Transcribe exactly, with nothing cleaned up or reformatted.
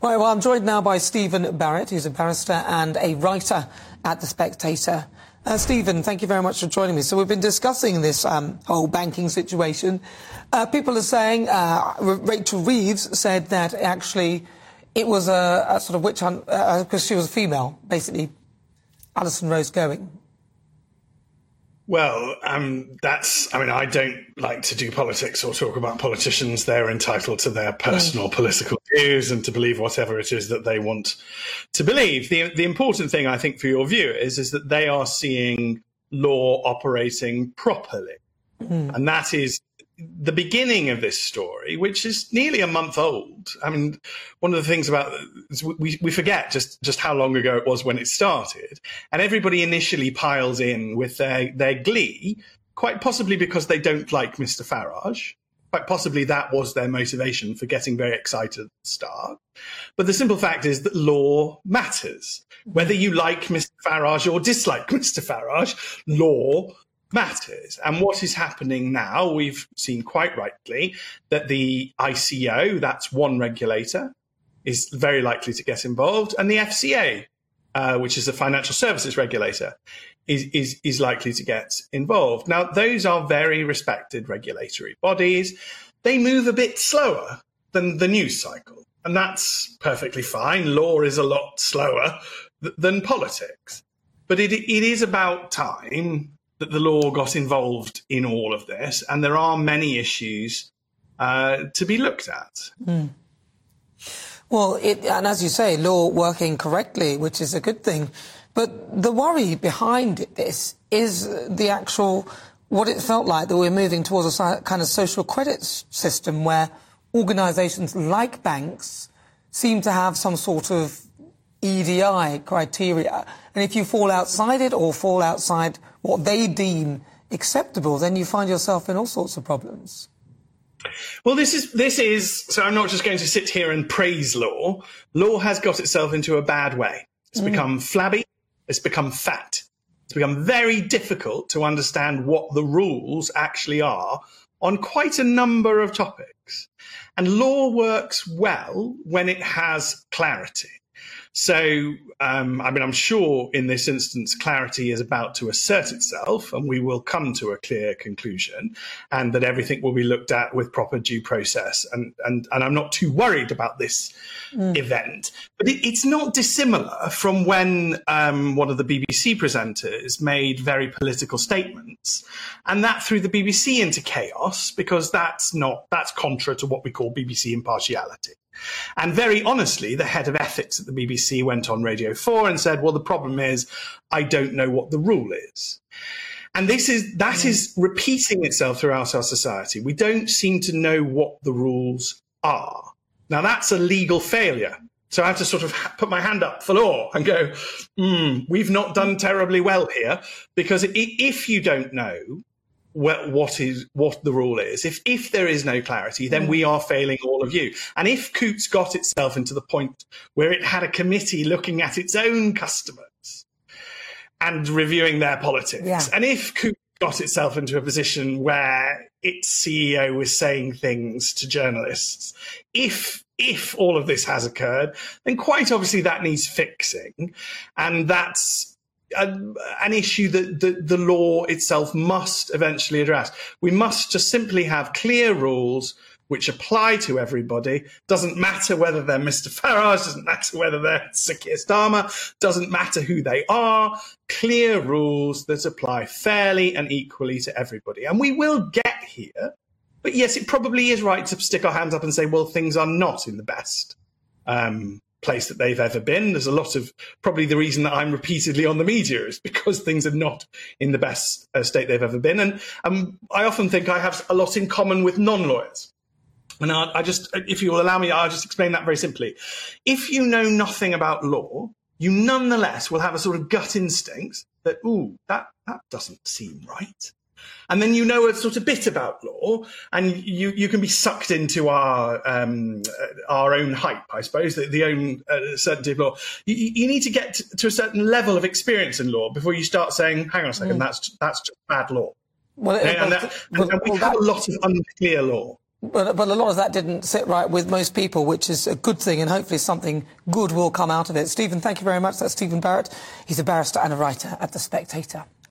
Right, well, I'm joined now by Stephen Barrett, who's a barrister and a writer at The Spectator. Uh, Stephen, thank you very much for joining me. So we've been discussing this um, whole banking situation. Uh, people are saying, uh, Rachel Reeves said that actually it was a, a sort of witch hunt uh, because she was a female, basically. Alison Rose Going. Well, um, that's, I mean, I don't like to do politics or talk about politicians. They're entitled to their personal mm. political views and to believe whatever it is that they want to believe. The, the important thing, I think, for your viewers is that they are seeing law operating properly. Mm. And that is the beginning of this story, which is nearly a month old. I mean, one of the things about we, we forget just, just how long ago it was when it started. And everybody initially piles in with their, their glee, quite possibly because they don't like Mister Farage. Quite possibly that was their motivation for getting very excited at the start. But the simple fact is that law matters. Whether you like Mister Farage or dislike Mister Farage, law matters. And what is happening now, we've seen quite rightly that the I C O, that's one regulator, is very likely to get involved, and the F C A, uh, which is the financial services regulator, is, is, is likely to get involved. Now, those are very respected regulatory bodies. They move a bit slower than the news cycle, and that's perfectly fine. Law is a lot slower th- than politics. But it, it is about time that the law got involved in all of this, and there are many issues uh, to be looked at. Mm. Well, it, and as you say, law working correctly, which is a good thing. But the worry behind this is the actual, what it felt like that we're moving towards a kind of social credit system where organisations like banks seem to have some sort of E D I criteria. And if you fall outside it or fall outside what they deem acceptable, then you find yourself in all sorts of problems. Well, this is, this is, so I'm not just going to sit here and praise law. Law has got itself into a bad way. It's mm. become flabby. It's become fat. It's become very difficult to understand what the rules actually are on quite a number of topics. And law works well when it has clarity. So, um, I mean, I'm sure in this instance, clarity is about to assert itself and we will come to a clear conclusion and that everything will be looked at with proper due process. And, and, and I'm not too worried about this mm. event. But it, it's not dissimilar from when um, one of the B B C presenters made very political statements and that threw the B B C into chaos because that's not, that's contra to what we call B B C impartiality. And very honestly, the head of ethics at the B B C went on Radio four and said, well, the problem is I don't know what the rule is. And this is that mm. is repeating itself throughout our society. We don't seem to know what the rules are. Now, that's a legal failure. So I have to sort of put my hand up for law and go, mm, we've not done terribly well here, because if you don't know what is what the rule is, if if there is no clarity, then we are failing all of you. And if Coutts got itself into the point where it had a committee looking at its own customers and reviewing their politics, yeah. and if Coutts got itself into a position where its C E O was saying things to journalists, if if all of this has occurred, then quite obviously that needs fixing, and that's A, an issue that the, the law itself must eventually address. We must just simply have clear rules which apply to everybody. Doesn't matter whether they're Mister Farage, doesn't matter whether they're Sir Keir Starmer, doesn't matter who they are. Clear rules that apply fairly and equally to everybody. And we will get here. But yes, it probably is right to stick our hands up and say, well, things are not in the best um place that they've ever been. There's a lot of, probably the reason that I'm repeatedly on the media is because things are not in the best uh, state they've ever been. And um, I often think I have a lot in common with non-lawyers. And I, I just, if you will allow me, I'll just explain that very simply. If you know nothing about law, you nonetheless will have a sort of gut instinct that, ooh, that, that doesn't seem right. And then you know a sort of bit about law, and you, you can be sucked into our um, our own hype, I suppose, the, the own uh, certainty of law. You, you need to get to, to a certain level of experience in law before you start saying, hang on a second, mm. that's that's just bad law. Well, and, well, that, well, and we well, have that... a lot of unclear law. But, but a lot of that didn't sit right with most people, which is a good thing, and hopefully something good will come out of it. Stephen, thank you very much. That's Stephen Barrett. He's a barrister and a writer at The Spectator.